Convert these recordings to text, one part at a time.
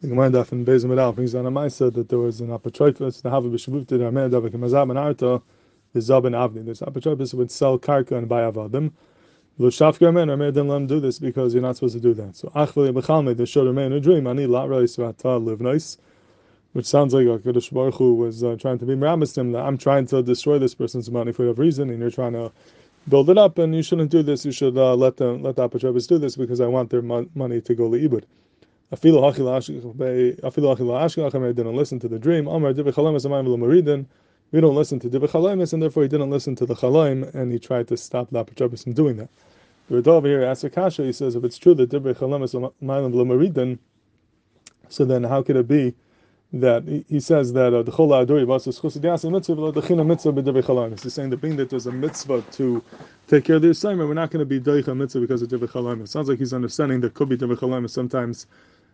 The Gemara Daf in Beis Amid brings down a Maisa that there was an apotropos, the Hava b'Shavuvta, the Ameh Davik Mazab and Arta, the Zab and Avni. This apotropos would sell karka and buy avadim. L'shaf German or didn't let him do this because you're not supposed to do that. So Achveli B'Chalmei, they showed Remain a dream. Ani la reis v'ata live nice, which sounds like Hakadosh Baruch Hu was trying to be meramis him that I'm trying to destroy this person's money for whatever reason, and you're trying to build it up, and you shouldn't do this. You should let the apotropos do this because I want their money to go liibud. Afilu achila ashkach didn't listen to the dream. Amar divrei chalamis amayim v'lo maridin. We don't listen to divrei chalamis, and therefore he didn't listen to the chalaim, and he tried to stop the apotropos from doing that. The Rada over here asks a kasha. He says, if it's true that divrei chalamis amayim v'lo maridin, so then how could it be that he says that the chol ha'adori v'asos chusad mitzvah v'lo dechina mitzvah b'divrei chalamis? He's saying that being that there's a mitzvah to take care of the assignment, we're not going to be deicha mitzvah because of divrei chalamis. It sounds like he's understanding that could be divrei chalamis sometimes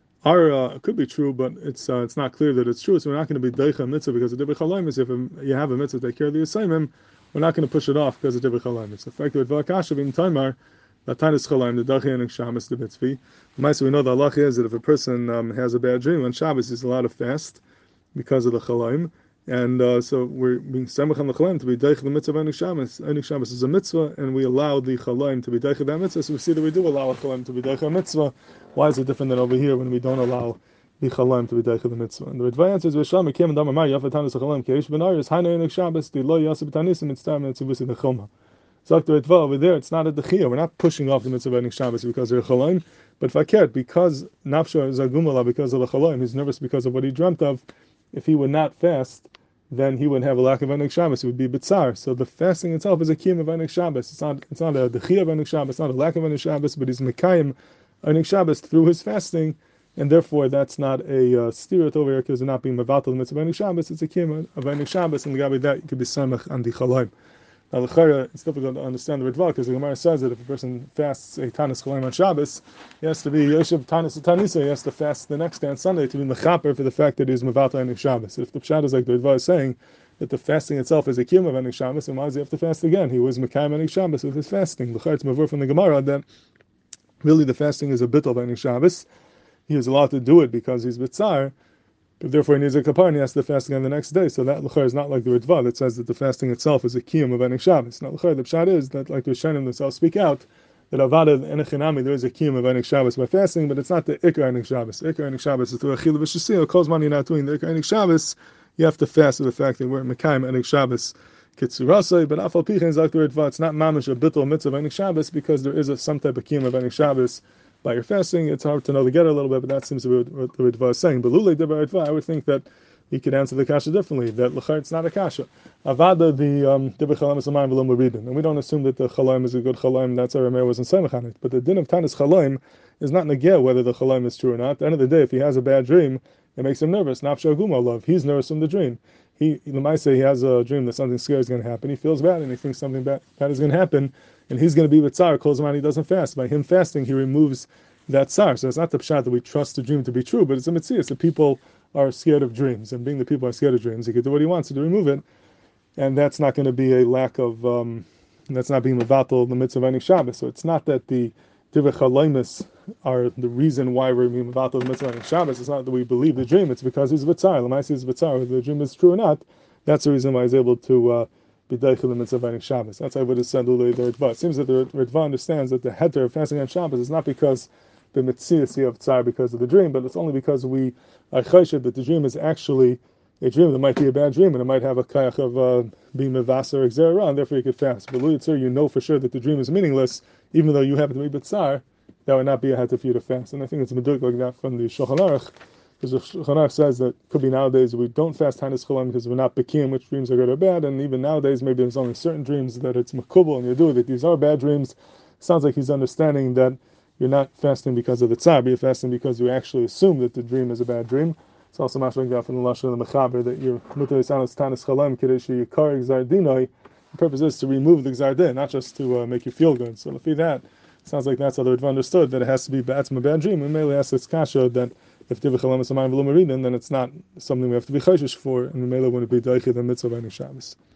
could be true, but it's not clear that it's true. So we're not going to be deicha mitzvah because of divrei chalamis. If you have a mitzvah to take care of the assignment, we're not going to push it off because of divrei chalamis. The fact that v'akashav in taimar that tanis chalaim the dachi and shabbos the mitzvah. So we know the halacha is that if a person has a bad dream on Shabbos, he's allowed to fast because of the chalaim. And so we're being samach on the chalaim to be deich the mitzvah of Einik Shabbos. Einik Shabbos is a mitzvah, and we allow the chalaim to be deich that mitzvah. So we see that we do allow a chalaim to be deich a mitzvah. Why is it different than over here when we don't allow the chalaim to be deich the mitzvah? And the Ritva answers, "V'shlam came and damar mar yafet tanis chalaim keish benaris hainu Einik Shabbos di lo yaseh b'tanisim mitzvah mitzivusi nechoma." So the Ritva over there, it's not a dechiyah. We're not pushing off the mitzvah of Einik Shabbos because they're chalaim, but fakert because nafsho is agumala because of the chalaim. He's nervous because of what he dreamt of. If he would not fast, then he would have a lack of Einik Shabbos. It would be bitzar. So the fasting itself is a kiyum of Einik Shabbos. It's not a dechiyah of Einik Shabbos. It's not a lack of Einik Shabbos, but he's mekayim Einik Shabbos through his fasting, and therefore that's not a steer over here because they're not being mevatel the mitzvah of Einik Shabbos. It's a kiyum of Einik Shabbos, and the that you could be samach on the chalaim. Now, it's difficult to understand the Ritva because the Gemara says that if a person fasts a tanis chalaim on Shabbos, he has to be yoshev tanis tanisa. He has to fast the next day on Sunday to be mechaper for the fact that he is mevatel Einik Shabbos. If the pshat is like the Ritva is saying that the fasting itself is a kiyum of Einik Shabbos, then why does he have to fast again? He was mekayim Einik Shabbos with his fasting. The it's mavur from the Gemara that really the fasting is a bit of Einik Shabbos. He is allowed to do it because he's bitzar. But therefore he needs a kapar and he has to fast again the next day. So that l'chor is not like the Ritva that says that the fasting itself is a kiyum of Einik Shabbos. Now l'chor, the pshat is that like the Rishonim themselves speak out, that avada enechinami there is a kiyum of Einik Shabbos by fasting, but it's not the ikar Einik Shabbos. Ikar Einik Shabbos is through achila v'shasiyah. Calls money not doing the ikar Einik Shabbos. You have to fast with the fact that we're mekayim Einik Shabbos kitzurasai. But afal pichin is like the Ritva. It's not mamish a bittul mitzvah of Einik Shabbos because there is some type of kiyum of Einik Shabbos by your fasting. It's hard to know the get a little bit, but that seems to be what the Ritva is saying. But lulei dibbar Ritva, I would think that he could answer the kasha differently. That l'char it's not a kasha. Avada the dibbar chalaim is amayim v'lo maridin, and we don't assume that the chalaim is a good chalaim. That's our Rameir wasn't semach on it. But the din of tanis chalaim is not negeh whether the chalaim is true or not. At the end of the day, if he has a bad dream, it makes him nervous. Nafsha guma love. He's nervous from the dream. He might say he has a dream that something scary is going to happen. He feels bad and he thinks something bad is going to happen, and he's going to be with tzar. Calls him out. He doesn't fast. By him fasting, he removes that tsar. So it's not the pshat that we trust the dream to be true, but it's a mitzvah. The people are scared of dreams, and being the people are scared of dreams, he could do what he wants to remove it, and that's not going to be a lack of, that's not being mevatel the mitzvah of Einik Shabbos. So it's not that the divrei chalaymis are the reason why we're being mevatel the mitzvah of Einik Shabbos. It's not that we believe the dream, it's because he's v'tzar. L'maisi is v'tzar, whether the dream is true or not, that's the reason why he's able to be deichel the mitzvah of Einik Shabbos. That's why I would have said lulei the Ritva. It seems that the Ritva understands that the heter of fasting on Shabbos is not because the mitzvah of tzar because of the dream, but it's only because we are chayshid that the dream is actually a dream that might be a bad dream and it might have a kayach of being mevasa or exera, and therefore you could fast. But Luyitzur, you know for sure that the dream is meaningless, even though you happen to be b'tzar, that would not be a heter for you to fast. And I think it's a meduk like that from the Shulchan Aruch, because the Shulchan Aruch says that could be nowadays we don't fast tanis chalaim because we're not bekim which dreams are good or bad, and even nowadays maybe there's only certain dreams that it's makubal and you do that these are bad dreams. Sounds like he's understanding that you're not fasting because of the tzar, but you're fasting because you actually assume that the dream is a bad dream. It's also much like that from the lashon of the mechaber that your mutar isanos tanis chalaim kadesh yikar gzar dinai. The purpose is to remove the gzar din, not just to make you feel good. So if that sounds like that's how the Ritva understood that it has to be ba'atzma a bad dream. We may ask this kasha that if divrei chalaim is amayim v'lo maridin, then it's not something we have to be chayshish for, and we may wouldn't be deichid the mitzvah of Einik Shabbos.